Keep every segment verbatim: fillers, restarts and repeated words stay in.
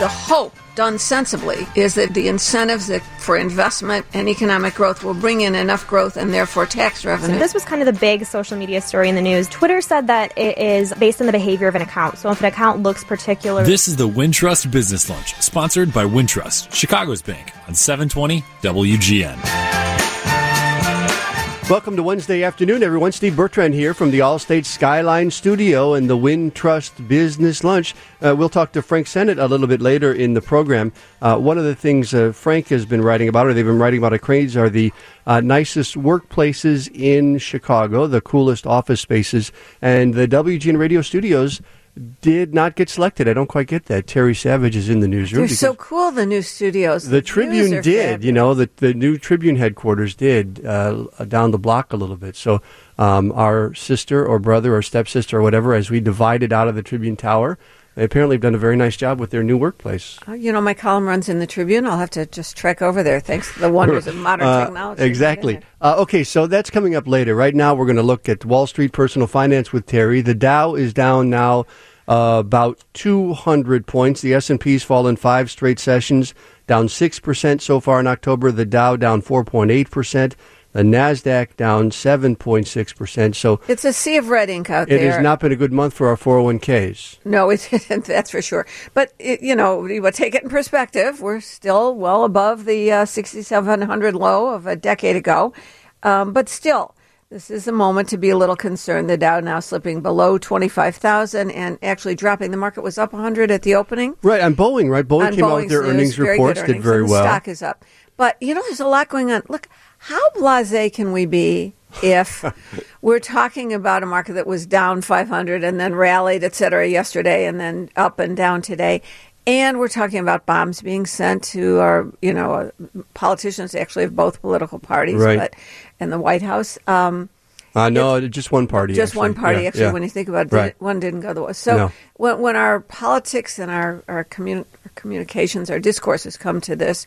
the hope, done sensibly, is that the incentives that for investment and economic growth will bring in enough growth and therefore tax revenue. So this was kind of the big social media story in the news. Twitter said that it is based on the behavior of an account. So if an account looks particular... This is the Wintrust Business Lunch, sponsored by Wintrust, Chicago's bank, on seven twenty W G N. Welcome to Wednesday afternoon, everyone. Steve Bertrand here from the Allstate Skyline Studio and the Wintrust Business Lunch. Uh, we'll talk to Frank Sennett a little bit later in the program. Uh, one of the things uh, Frank has been writing about, or they've been writing about at Cranes, are the uh, nicest workplaces in Chicago, the coolest office spaces. And the W G N Radio studios did not get selected. I don't quite get that. Terry Savage is in the newsroom. They're so cool, the new studios. The, the Tribune did, fabulous. you know, the, the new Tribune headquarters did uh, down the block a little bit. So um, our sister or brother or stepsister or whatever, as we divided out of the Tribune Tower, they apparently have done a very nice job with their new workplace. Uh, you know, my column runs in the Tribune. I'll have to just trek over there thanks to the wonders of modern uh, technology. Exactly. Uh, okay, so that's coming up later. Right now we're going to look at Wall Street personal finance with Terry. The Dow is down now uh, about two hundred points. The S and P's fallen five straight sessions, down six percent so far in October. The Dow down four point eight percent. The NASDAQ down seven point six percent. So it's a sea of red ink out it there. It has not been a good month for our four oh one k's. No, it isn't, that's for sure. But, it, you know, we will take it in perspective. We're still well above the uh, sixty-seven hundred low of a decade ago. Um, but still, this is a moment to be a little concerned. The Dow now slipping below twenty-five thousand and actually dropping. The market was up one hundred at the opening. Right, on Boeing, right? Boeing on came Boeing's out with their news, earnings very reports, earnings, did very and the well. Stock is up. But, you know, there's a lot going on. Look, how blasé can we be if we're talking about a market that was down five hundred and then rallied, et cetera, yesterday and then up and down today? And we're talking about bombs being sent to our, you know, uh, politicians actually of both political parties, right, but in the White House. Um, uh, no, just one party. Just actually. one party, yeah, actually, yeah. when you think about it. Right. One didn't go the way. So no. when, when our politics and our, our, communi- our communications, our discourses come to this,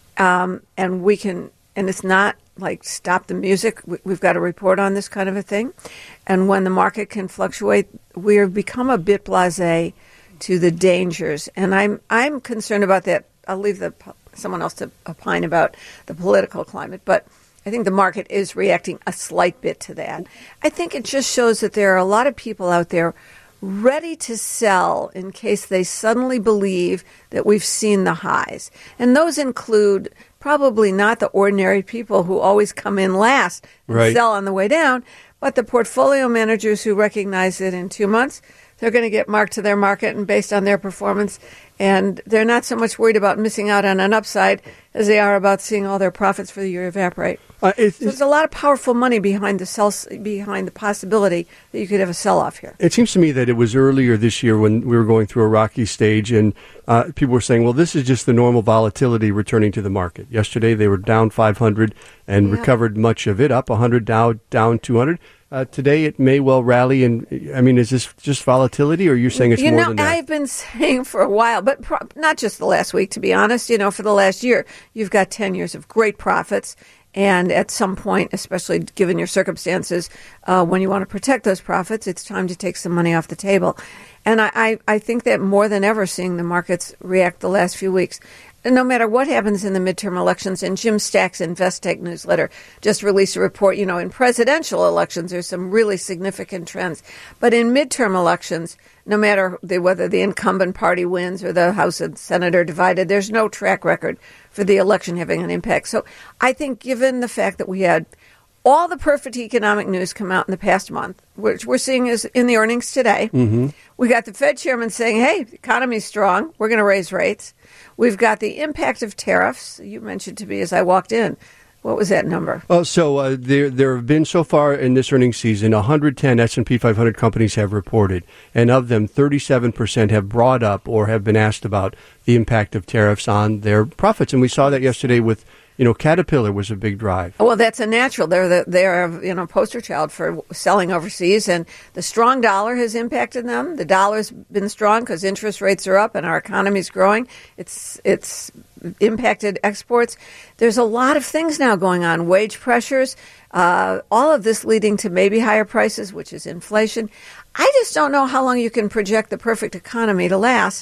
um, and we can, and it's not like stop the music. We, we've got to report on this kind of a thing. And when the market can fluctuate, we've become a bit blasé to the dangers. And I'm I'm concerned about that. I'll leave the someone else to opine about the political climate. But I think the market is reacting a slight bit to that. I think it just shows that there are a lot of people out there ready to sell in case they suddenly believe that we've seen the highs. And those include probably not the ordinary people who always come in last and right. sell on the way down, but the portfolio managers who recognize that in two months they're going to get marked to their market and based on their performance. And they're not so much worried about missing out on an upside as they are about seeing all their profits for the year evaporate. Uh, it's, so there's a lot of powerful money behind the sell, behind the possibility that you could have a sell-off here. It seems to me that it was earlier this year when we were going through a rocky stage, and uh, people were saying, well, this is just the normal volatility returning to the market. Yesterday they were down five hundred and yeah. recovered much of it, up one hundred, down, down two hundred. Uh, today it may well rally, and I mean, is this just volatility, or you're saying it's you more know, than that? I've been saying for a while, but pro- not just the last week, to be honest. You know, for the last year, you've got ten years of great profits, and at some point, especially given your circumstances, uh, when you want to protect those profits, it's time to take some money off the table. And I, I, I think that more than ever, seeing the markets react the last few weeks, no matter what happens in the midterm elections, and Jim Stack's InvestTech newsletter just released a report, you know, in presidential elections, there's some really significant trends. But in midterm elections, no matter the, whether the incumbent party wins or the House and Senate are divided, there's no track record for the election having an impact. So I think given the fact that we had all the perfect economic news come out in the past month, which we're seeing is in the earnings today, mm-hmm. we got the Fed chairman saying, hey, the economy's strong, we're going to raise rates. We've got the impact of tariffs. You mentioned to me as I walked in. What was that number? Oh, so uh, there there have been so far in this earnings season, one hundred ten S and P five hundred companies have reported. And of them, thirty-seven percent have brought up or have been asked about the impact of tariffs on their profits. And we saw that yesterday with, you know, Caterpillar was a big drive. Well, that's a natural. They're the, they're you know poster child for selling overseas, and the strong dollar has impacted them. The dollar's been strong because interest rates are up and our economy's growing. It's it's impacted exports. There's a lot of things now going on. Wage pressures, uh, all of this leading to maybe higher prices, which is inflation. I just don't know how long you can project the perfect economy to last.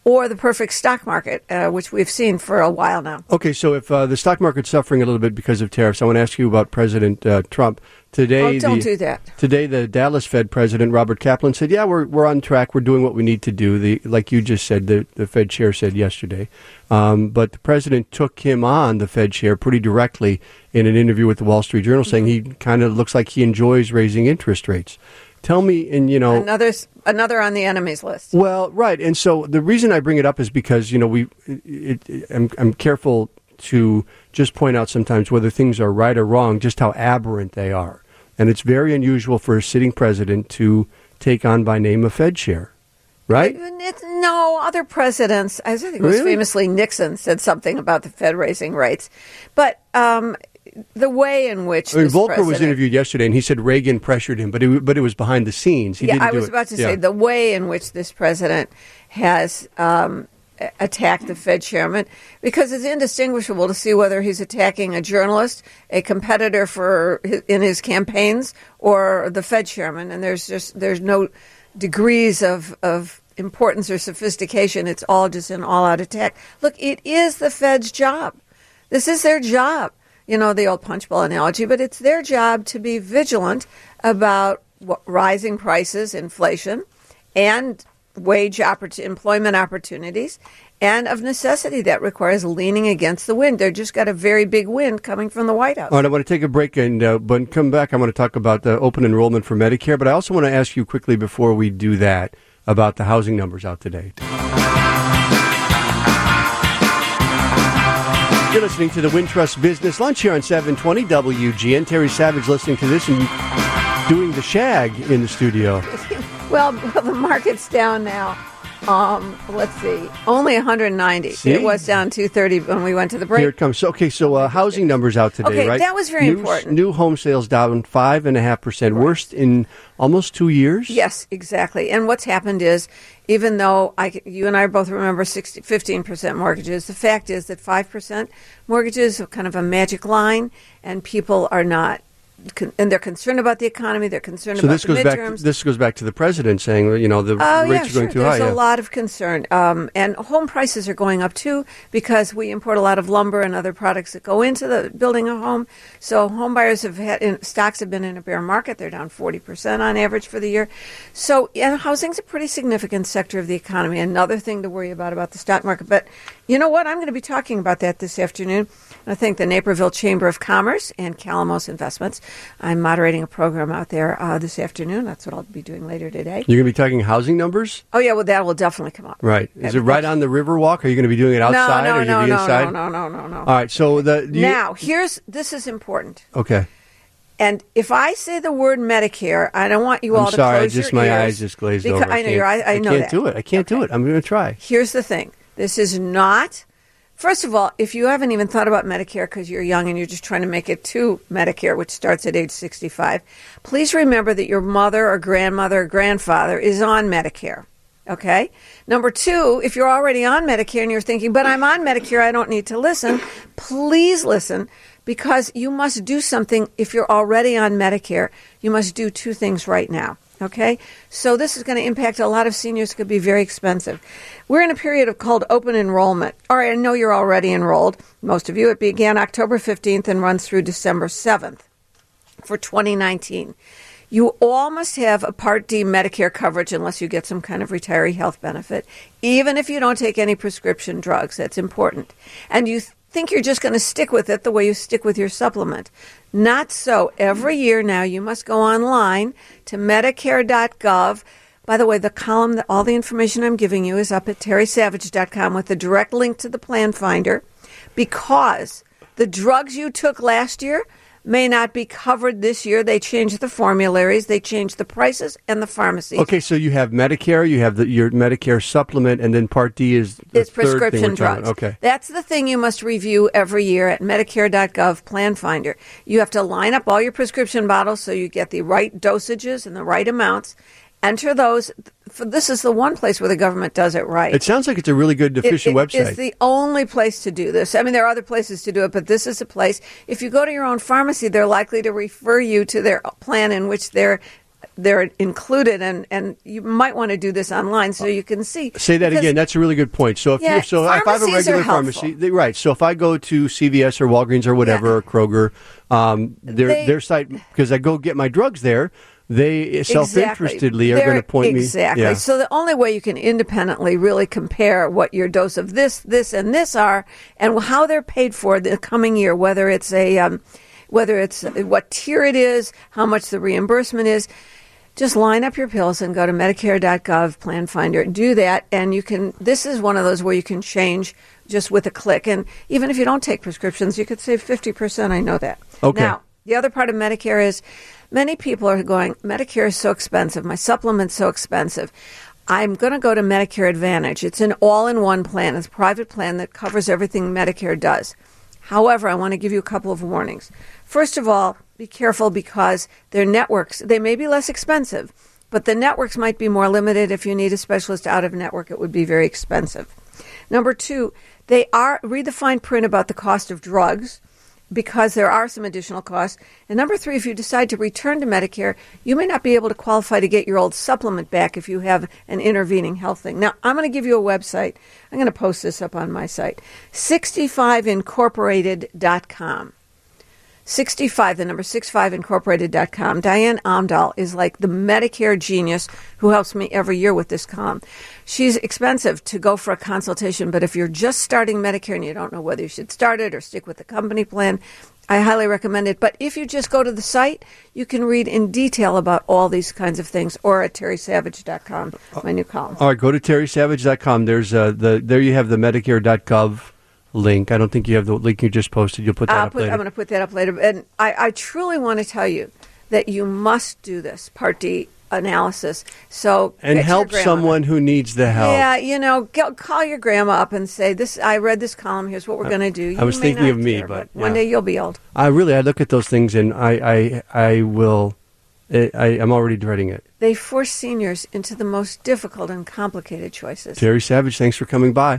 or the perfect stock market, uh, which we've seen for a while now. Okay, so if uh, the stock market's suffering a little bit because of tariffs, I want to ask you about President uh, Trump. Today, oh, don't the, do that. Today, the Dallas Fed president, Robert Kaplan, said, yeah, we're we're on track. We're doing what we need to do. The Like you just said, the, the Fed chair said yesterday. Um, but the president took him on, the Fed chair, pretty directly in an interview with the Wall Street Journal, mm-hmm. saying he kind of looks like he enjoys raising interest rates. Tell me, and you know, another another on the enemies list. Well, right, and so the reason I bring it up is because you know we, it, it, I'm, I'm careful to just point out sometimes whether things are right or wrong, just how aberrant they are, and it's very unusual for a sitting president to take on by name a Fed chair, right? It, it's, no, other presidents. I think it was Really? famously Nixon said something about the Fed raising rates, but. Um, The way in which I mean, this Volcker president, was interviewed yesterday, and he said Reagan pressured him, but it, but it was behind the scenes. He yeah, didn't I do was it. about to Yeah. say the way in which this president has um, attacked the Fed chairman, because it's indistinguishable to see whether he's attacking a journalist, a competitor for his, in his campaigns, or the Fed chairman. And there's just there's no degrees of of importance or sophistication. It's all just an all-out attack. Look, it is the Fed's job. This is their job. You know, the old punch bowl analogy, but it's their job to be vigilant about what, rising prices, inflation, and wage oppor- employment opportunities, and of necessity that requires leaning against the wind. They've just got a very big wind coming from the White House. All right, I want to take a break, and uh, but come back. I want to talk about the open enrollment for Medicare, but I also want to ask you quickly before we do that about the housing numbers out today. You're listening to the Wintrust Business Lunch here on seven twenty W G N. Terry Savage listening to this and doing the shag in the studio. Well, the market's down now. Um, let's see, only one hundred ninety. See? It was down two thirty when we went to the break. Here it comes. So, okay, so uh, housing numbers out today, Okay, right? that was very new, important. New home sales down five and a half percent, worst in almost two years. Yes, exactly. And what's happened is, even though I, you and I both remember sixty, fifteen percent mortgages, the fact is that five percent mortgages are kind of a magic line, and people are not. And they're concerned about the economy. They're concerned So about this the goes midterms. back. This goes back to the president saying, you know, the Oh, rates yeah, are going sure. too There's high. a yeah. lot of concern. Um, and home prices are going up, too, because we import a lot of lumber and other products that go into the building a home. So home buyers have had, in, stocks have been in a bear market. They're down forty percent on average for the year. So, and housing's a pretty significant sector of the economy. Another thing to worry about about the stock market. But you know what? I'm going to be talking about that this afternoon. I thank the Naperville Chamber of Commerce and Calamos Investments. I'm moderating a program out there uh, this afternoon. That's what I'll be doing later today. You're going to be talking housing numbers? Oh, yeah, well, that will definitely come up. Right. Is it right on the Riverwalk? Are you going to be doing it outside no, no, or are you no, going to be no, inside? no, no, no, no, no. All right, so the... You, Now, here's, this is important. Okay. And if I say the word Medicare, I don't want you all I'm to sorry, I close just your my ears. eyes just glazed because, over. I know your eyes. I, I know can't that. do it. I can't do Okay. it. I'm going to try. Here's the thing. This is not... First of all, if you haven't even thought about Medicare because you're young and you're just trying to make it to Medicare, which starts at age sixty-five, please remember that your mother or grandmother or grandfather is on Medicare. Okay? Number two, if you're already on Medicare and you're thinking, but I'm on Medicare, I don't need to listen, please listen, because you must do something. If you're already on Medicare, you must do two things right now. Okay? So this is going to impact a lot of seniors. It could be very expensive. We're in a period of called open enrollment. All right, I know you're already enrolled, most of you. It began October fifteenth and runs through December seventh for twenty nineteen. You all must have a Part D Medicare coverage unless you get some kind of retiree health benefit, even if you don't take any prescription drugs. That's important. And you th- think you're just going to stick with it the way you stick with your supplement. Not so. Every year now you must go online to medicare dot gov. By the way, the column, that all the information I'm giving you is up at terry savage dot com with a direct link to the Plan Finder, because the drugs you took last year may not be covered this year. They changed the formularies, they changed the prices and the pharmacies. Okay, so you have Medicare, you have the, your Medicare supplement, and then Part D is the It's third thing prescription we're talking drugs. about. Okay. That's the thing you must review every year at medicare dot gov Plan Finder. You have to line up all your prescription bottles so you get the right dosages and the right amounts. Enter those. This is the one place where the government does it right. It sounds like it's a really good, efficient it, it, website. It's the only place to do this. I mean, there are other places to do it, but this is a place. If you go to your own pharmacy, they're likely to refer you to their plan in which they're they're included, and, and you might want to do this online so you can see. Say that because, again. That's a really good point. So if yeah, you so if I have a regular pharmacy, they, right? So if I go to C V S or Walgreens or whatever yeah. or Kroger, um, their they, their site because I go get my drugs there. They self-interestedly exactly. are going to point exactly. me. Exactly. Yeah. So the only way you can independently really compare what your dose of this, this, and this are, and how they're paid for the coming year, whether it's a, um, whether it's what tier it is, how much the reimbursement is, just line up your pills and go to Medicare dot gov Plan Finder. Do that, and you can. This is one of those where you can change just with a click. And even if you don't take prescriptions, you could save fifty percent. I know that. Okay. Now, the other part of Medicare is. Many people are going, Medicare is so expensive. My supplement's so expensive. I'm going to go to Medicare Advantage. It's an all-in-one plan. It's a private plan that covers everything Medicare does. However, I want to give you a couple of warnings. First of all, be careful because their networks, they may be less expensive, but the networks might be more limited. If you need a specialist out of network, it would be very expensive. Number two, they are read the fine print about the cost of drugs, because there are some additional costs. And number three, if you decide to return to Medicare, you may not be able to qualify to get your old supplement back if you have an intervening health thing. Now, I'm going to give you a website. I'm going to post this up on my site, sixty-five incorporated dot com. sixty-five, the number sixty-five incorporated dot com. Diane Amdahl is like the Medicare genius who helps me every year with this column. She's expensive to go for a consultation, but if you're just starting Medicare and you don't know whether you should start it or stick with the company plan, I highly recommend it. But if you just go to the site, you can read in detail about all these kinds of things, or at terry savage dot com, my new column. All right, go to terry savage dot com. There's uh, the there you have the Medicare dot gov link. I don't think you have the link you just posted. You'll put that I'll up put, later. I'm going to put that up later. And I, I truly want to tell you that you must do this Part D analysis. So and help someone who needs the help. Yeah, you know, go, call your grandma up and say, "This, I read this column. Here's what we're going to do." You I was thinking of me, care, but, but one yeah. day you'll be old. I really, I look at those things and I, I, I will. I, I'm already dreading it. They force seniors into the most difficult and complicated choices. Terry Savage, thanks for coming by.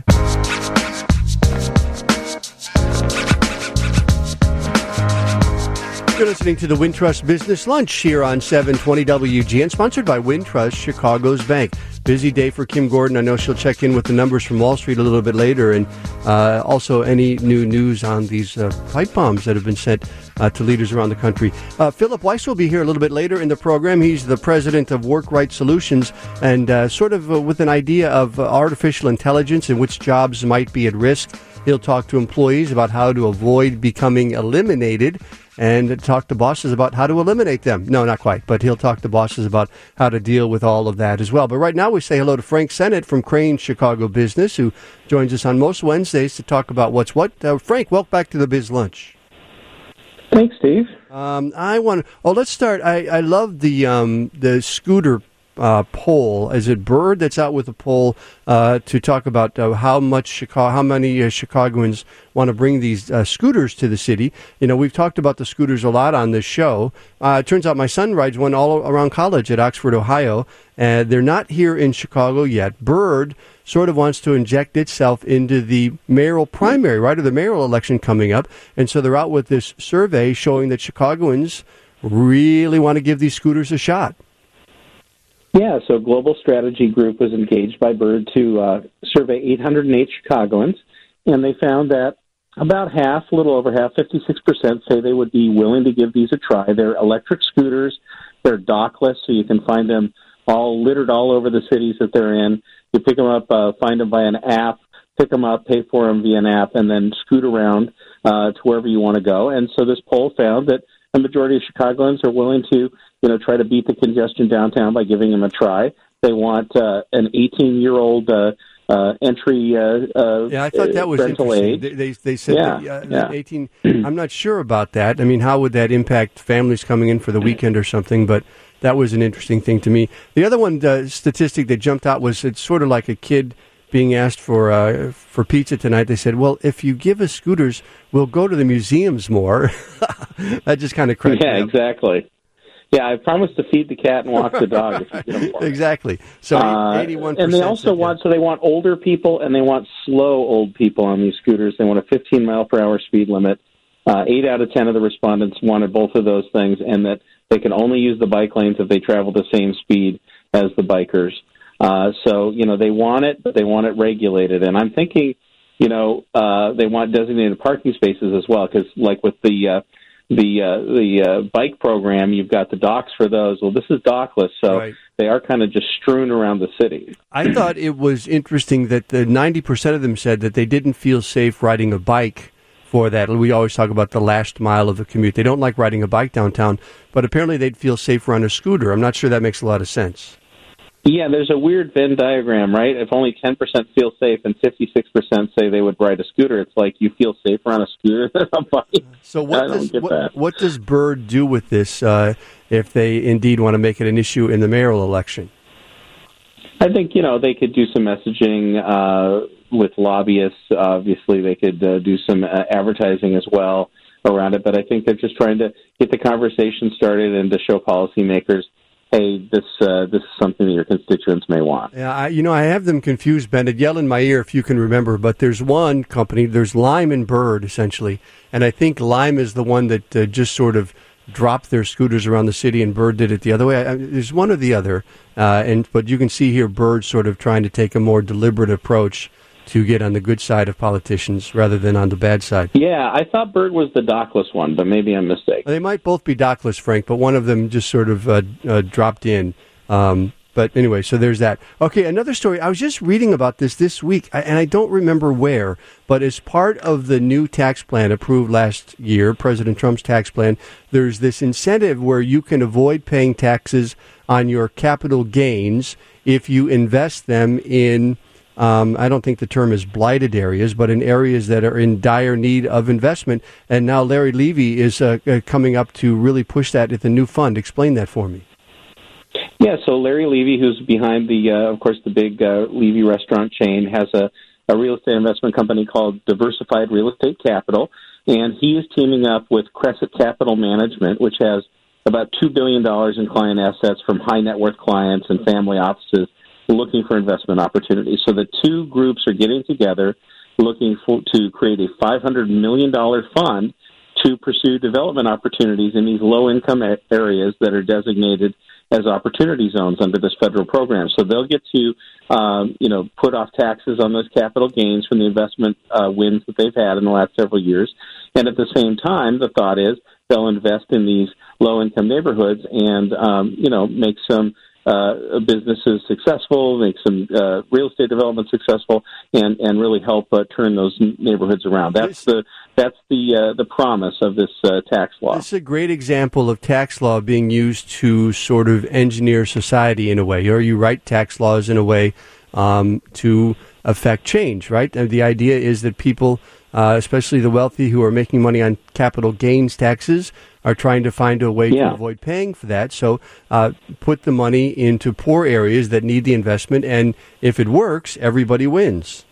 You're listening to the Wintrust Business Lunch here on seven twenty W G N, sponsored by Wintrust, Chicago's bank. Busy day for Kim Gordon. I know she'll check in with the numbers from Wall Street a little bit later, and uh, also any new news on these uh, pipe bombs that have been sent uh, to leaders around the country. Uh, Philip Weiss will be here a little bit later in the program. He's the president of WorkRight Solutions, and uh, sort of uh, with an idea of uh, artificial intelligence and which jobs might be at risk. He'll talk to employees about how to avoid becoming eliminated, and talk to bosses about how to eliminate them. No, not quite, but he'll talk to bosses about how to deal with all of that as well. But right now we say hello to Frank Sennett from Crane Chicago Business, who joins us on most Wednesdays to talk about what's what. Uh, Frank, welcome back to the Biz Lunch. Thanks, Steve. Um, I want. Oh, let's start. I, I love the um, the scooter uh, poll. Is it Bird that's out with a poll uh, to talk about uh, how much Chicago, how many uh, Chicagoans want to bring these uh, scooters to the city? You know, we've talked about the scooters a lot on this show. Uh, it turns out my son rides one all around college at Oxford, Ohio, and they're not here in Chicago yet. Bird sort of wants to inject itself into the mayoral primary, right, or the mayoral election coming up, and so they're out with this survey showing that Chicagoans really want to give these scooters a shot. Yeah, so Global Strategy Group was engaged by Bird to uh, survey eight hundred eight Chicagoans, and they found that about half, a little over half, fifty-six percent, say they would be willing to give these a try. They're electric scooters. They're dockless, so you can find them all littered all over the cities that they're in. You pick them up, uh, find them by an app, pick them up, pay for them via an app, and then scoot around uh, to wherever you want to go. And so this poll found that the majority of Chicagoans are willing to, you know, try to beat the congestion downtown by giving them a try. They want uh, an eighteen-year-old uh, uh, entry uh, uh, yeah, I thought that was rental interesting. aid. They, they, they said yeah, that, uh, yeah. eighteen. I'm not sure about that. I mean, how would that impact families coming in for the weekend or something? But that was an interesting thing to me. The other one uh, statistic that jumped out was it's sort of like a kid being asked for uh, for pizza tonight. They said, well, if you give us scooters, we'll go to the museums more. That just kind of cracked Yeah, me up. exactly. Yeah, I promised to feed the cat and walk the dog if you get them for me. Exactly. So eighty-one percent. Uh, and they also said, want, yeah. so they want older people and they want slow old people on these scooters. They want a fifteen mile per hour speed limit. Uh, eight out of ten of the respondents wanted both of those things, and that They can only use the bike lanes if they travel the same speed as the bikers. Uh, so, you know, they want it, but they want it regulated. And I'm thinking, you know, uh, they want designated parking spaces as well, because like with the uh, the uh, the uh, bike program, you've got the docks for those. Well, this is dockless, so right. They are kind of just strewn around the city. I thought it was interesting that the ninety percent of them said that they didn't feel safe riding a bike for that. We always talk about the last mile of the commute. They don't like riding a bike downtown, but apparently they'd feel safer on a scooter. I'm not sure that makes a lot of sense. Yeah, there's a weird Venn diagram, right? If only ten percent feel safe and fifty-six percent say they would ride a scooter, it's like you feel safer on a scooter than a bike. So what does what, what does Bird do with this uh, if they indeed want to make it an issue in the mayoral election? I think, you know, they could do some messaging uh, with lobbyists. Obviously, they could uh, do some uh, advertising as well around it. But I think they're just trying to get the conversation started and to show policymakers, hey, this uh, this is something that your constituents may want. Yeah, I, you know, I have them confused, Bennett. Yell in my ear if you can remember, but there's one company, there's Lime and Bird, essentially, and I think Lime is the one that uh, just sort of dropped their scooters around the city, and Bird did it the other way. I, I, there's one or the other, uh, and but you can see here Bird sort of trying to take a more deliberate approach to get on the good side of politicians rather than on the bad side. Yeah, I thought Bird was the dockless one, but maybe I'm mistaken. They might both be dockless, Frank, but one of them just sort of uh, uh, dropped in. Um, but anyway, so there's that. Okay, another story. I was just reading about this this week, and I don't remember where, but as part of the new tax plan approved last year, President Trump's tax plan, there's this incentive where you can avoid paying taxes on your capital gains if you invest them in Um, I don't think the term is blighted areas, but in areas that are in dire need of investment. And now Larry Levy is uh, uh, coming up to really push that at the new fund. Explain that for me. Yeah, so Larry Levy, who's behind the, uh, of course, the big uh, Levy restaurant chain, has a, a real estate investment company called Diversified Real Estate Capital, and he is teaming up with Crescent Capital Management, which has about two billion dollars in client assets from high net worth clients and family offices looking for investment opportunities. So the two groups are getting together, looking for, to create a five hundred million dollars fund to pursue development opportunities in these low-income areas that are designated as opportunity zones under this federal program. So they'll get to, um, you know, put off taxes on those capital gains from the investment uh, wins that they've had in the last several years. And at the same time, the thought is they'll invest in these low-income neighborhoods and, um, you know, make some Uh, businesses successful, make some uh, real estate development successful, and, and really help uh, turn those neighborhoods around. That's the that's the uh, the promise of this uh, tax law. This is a great example of tax law being used to sort of engineer society in a way, or you write tax laws in a way um, to affect change, right? And the idea is that people, uh, especially the wealthy who are making money on capital gains taxes, are trying to find a way yeah. to avoid paying for that. So uh, put the money into poor areas that need the investment, and if it works, everybody wins.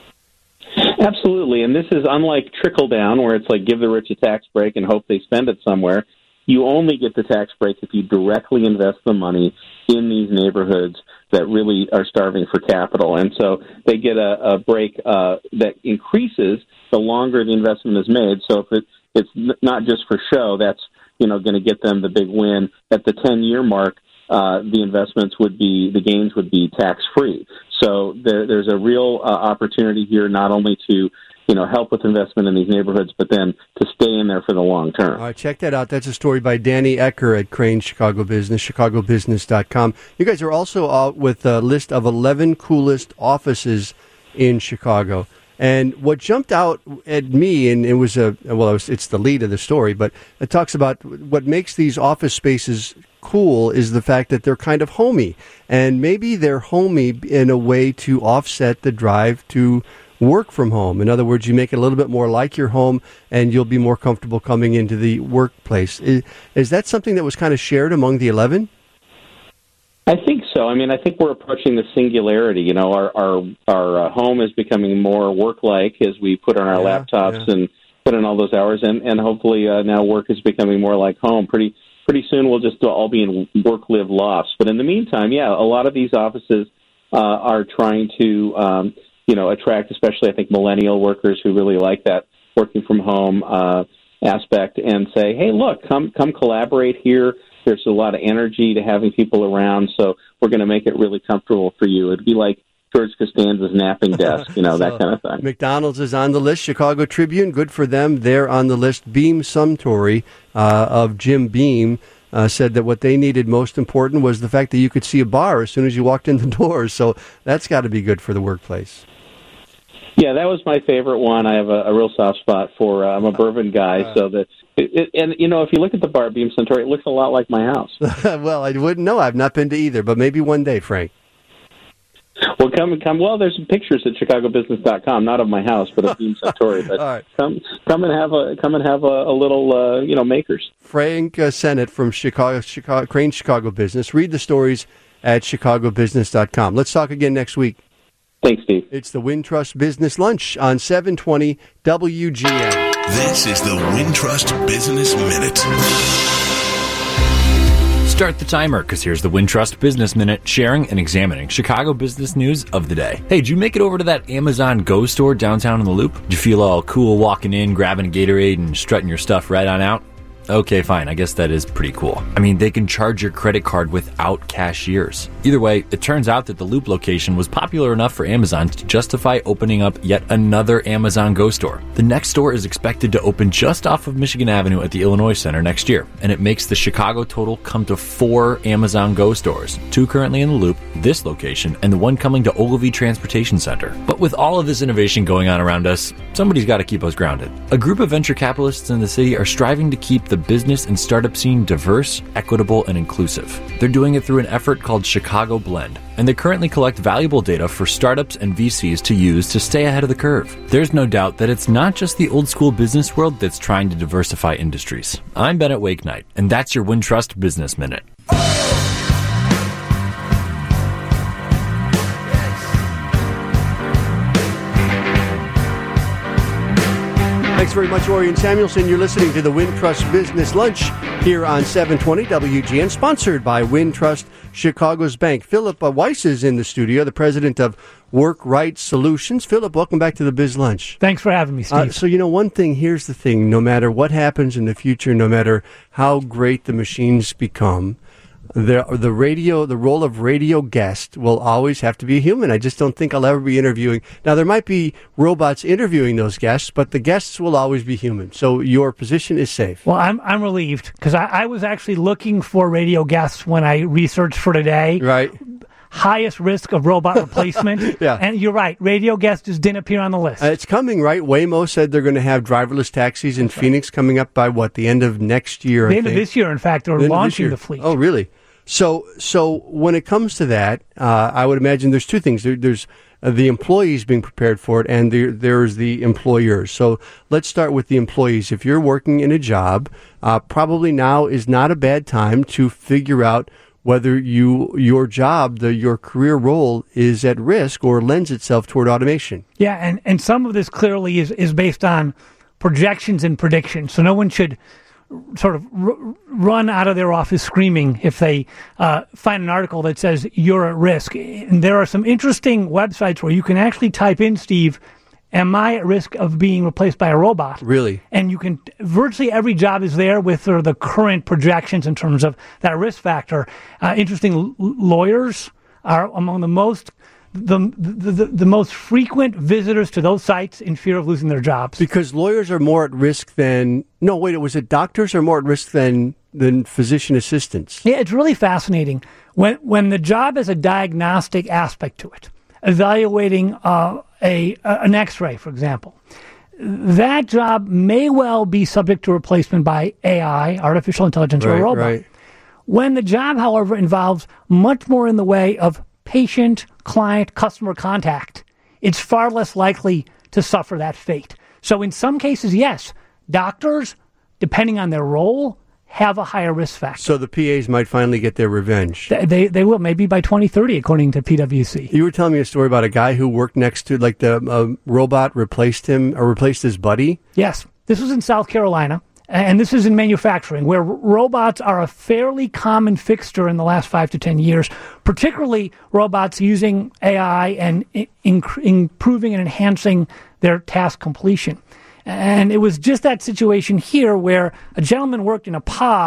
Absolutely, and this is unlike trickle-down, where it's like give the rich a tax break and hope they spend it somewhere. You only get the tax break if you directly invest the money in these neighborhoods that really are starving for capital. And so they get a, a break uh, that increases the longer the investment is made. So if it, it's not just for show, that's, you know, going to get them the big win. At the ten-year mark, uh, the investments would be, the gains would be tax-free. So there, there's a real uh, opportunity here not only to, you know, help with investment in these neighborhoods, but then to stay in there for the long term. All right, check that out. That's a story by Danny Ecker at Crane Chicago Business, chicago business dot com. You guys are also out with a list of eleven coolest offices in Chicago. And what jumped out at me, and it was a, well, it was, it's the lead of the story, but it talks about what makes these office spaces cool is the fact that they're kind of homey. And maybe they're homey in a way to offset the drive to work from home. In other words, you make it a little bit more like your home, and you'll be more comfortable coming into the workplace. Is, is that something that was kind of shared among the eleven? I think so. I mean, I think we're approaching the singularity. You know, our our, our uh, home is becoming more work-like as we put on our yeah, laptops yeah. and put in all those hours, and, and hopefully uh, now work is becoming more like home. Pretty pretty soon we'll just all be in work-live lofts. But in the meantime, yeah, a lot of these offices uh, are trying to, um, you know, attract, especially I think millennial workers who really like that working from home uh, aspect, and say, hey, look, come come collaborate here. There's a lot of energy to having people around, so we're going to make it really comfortable for you. It'd be like George Costanza's napping desk, you know, so that kind of thing. McDonald's is on the list. Chicago Tribune, good for them. They're on the list. Beam Suntory uh, of Jim Beam uh, said that what they needed most important was the fact that you could see a bar as soon as you walked in the doors. So that's got to be good for the workplace. Yeah, that was my favorite one. I have a, a real soft spot for. Uh, I'm a bourbon guy, uh, so that it, it, and you know, if you look at the bar at Beam Suntory, it looks a lot like my house. Well, I wouldn't know. I've not been to either, but maybe one day, Frank. Well, come come. Well, there's some pictures at chicago business dot com, not of my house, but of Beam Suntory. But right. come come and have a come and have a, a little uh, you know makers. Frank uh, Sennett from Chicago, Chicago Crane Chicago Business. Read the stories at chicago business dot com. Let's talk again next week. Thanks, Steve. It's the Wintrust Business Lunch on seven twenty W G N. This is the Wintrust Business Minute. Start the timer, because here's the Wintrust Business Minute, sharing and examining Chicago business news of the day. Hey, did you make it over to that Amazon Go store downtown in the Loop? Did you feel all cool walking in, grabbing a Gatorade, and strutting your stuff right on out? Okay, fine. I guess that is pretty cool. I mean, they can charge your credit card without cashiers. Either way, it turns out that the Loop location was popular enough for Amazon to justify opening up yet another Amazon Go store. The next store is expected to open just off of Michigan Avenue at the Illinois Center next year, and it makes the Chicago total come to four Amazon Go stores, two currently in the Loop, this location, and the one coming to Ogilvie Transportation Center. But with all of this innovation going on around us, somebody's got to keep us grounded. A group of venture capitalists in the city are striving to keep the The business and startup scene diverse, equitable, and inclusive. They're doing it through an effort called Chicago Blend, and they currently collect valuable data for startups and V Cs to use to stay ahead of the curve. There's no doubt that it's not just the old school business world that's trying to diversify industries. I'm Bennett Wakenight, and that's your Wintrust Business Minute. Thanks very much, Orion Samuelson. You're listening to the Wintrust Business Lunch here on seven twenty W G N, sponsored by Wintrust Chicago's Bank. Philip Weiss is in the studio, the president of Work-Right Solutions. Philip, welcome back to the Biz Lunch. Thanks for having me, Steve. Uh, so, you know, one thing, here's the thing. No matter what happens in the future, no matter how great the machines become, The the radio, the role of radio guest will always have to be a human. I just don't think I'll ever be interviewing. Now, there might be robots interviewing those guests, but the guests will always be human. So your position is safe. Well, I'm I'm relieved, because I, I was actually looking for radio guests when I researched for today. Right. Highest risk of robot replacement. Yeah. And you're right, radio guest just didn't appear on the list. Uh, it's coming, right? Waymo said they're going to have driverless taxis in That's Phoenix right. coming up by, what, the end of next year, The I end think. of this year, in fact, they're the launching the fleet. Oh, really? So, so when it comes to that, uh, I would imagine there's two things. There, there's uh, the employees being prepared for it, and there, there's the employers. So let's start with the employees. If you're working in a job, uh, probably now is not a bad time to figure out whether you your job, the your career role, is at risk or lends itself toward automation. Yeah, and, and some of this clearly is, is based on projections and predictions. So no one should sort of r- run out of their office screaming if they uh, find an article that says you're at risk. And there are some interesting websites where you can actually type in, Steve, am I at risk of being replaced by a robot? Really? And you can, virtually every job is there with sort of the current projections in terms of that risk factor. Uh, interesting, l- lawyers are among the most The, the the the most frequent visitors to those sites in fear of losing their jobs. Because lawyers are more at risk than... No, wait, was it doctors are more at risk than than physician assistants? Yeah, it's really fascinating. When when the job has a diagnostic aspect to it, evaluating uh, a, a an X-ray, for example, that job may well be subject to replacement by A I, artificial intelligence, right, or a robot. Right. When the job, however, involves much more in the way of patient, client, customer contact, it's far less likely to suffer that fate. So in some cases, yes, doctors, depending on their role, have a higher risk factor. So the P As might finally get their revenge. They they, they will, maybe by twenty thirty, according to P W C. You were telling me a story about a guy who worked next to, like, the uh, robot replaced him, or replaced his buddy? Yes. This was in South Carolina. And this is in manufacturing, where robots are a fairly common fixture in the last five to ten years, particularly robots using A I and in, in, improving and enhancing their task completion. And it was just that situation here where a gentleman worked in a pod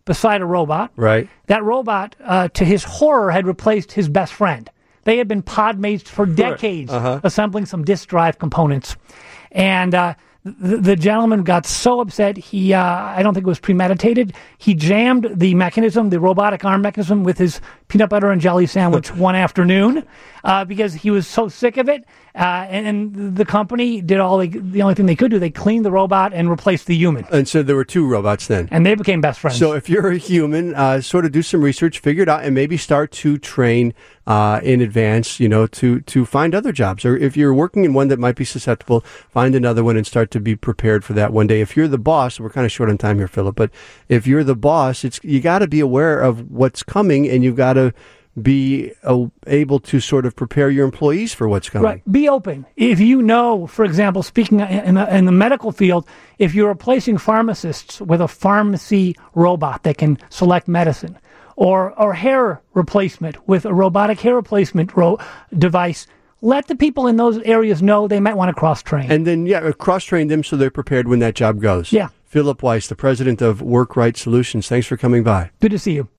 beside a robot. Right. That robot, uh, to his horror, had replaced his best friend. They had been pod mates for decades, uh-huh. assembling some disk drive components. And uh, the, the gentleman got so upset, he uh, I don't think it was premeditated. He jammed the mechanism, the robotic arm mechanism, with his peanut butter and jelly sandwich one afternoon uh, because he was so sick of it. Uh, and, and the company did all they, the only thing they could do. They cleaned the robot and replaced the human. And so there were two robots then. And they became best friends. So if you're a human, uh, sort of do some research, figure it out, and maybe start to train uh, in advance, you know, to, to find other jobs. Or if you're working in one that might be susceptible, find another one and start to be prepared for that one day. If you're the boss, we're kind of short on time here, Philip, but if you're the boss, it's you got to be aware of what's coming, and you've got to be uh, able to sort of prepare your employees for what's coming. Right. Be open. If you know, for example, speaking in the, in the medical field, if you're replacing pharmacists with a pharmacy robot that can select medicine, or or hair replacement with a robotic hair replacement ro- device, let the people in those areas know they might want to cross-train. And then, yeah, cross-train them so they're prepared when that job goes. Yeah. Philip Weiss, the president of Work Right Solutions, thanks for coming by. Good to see you.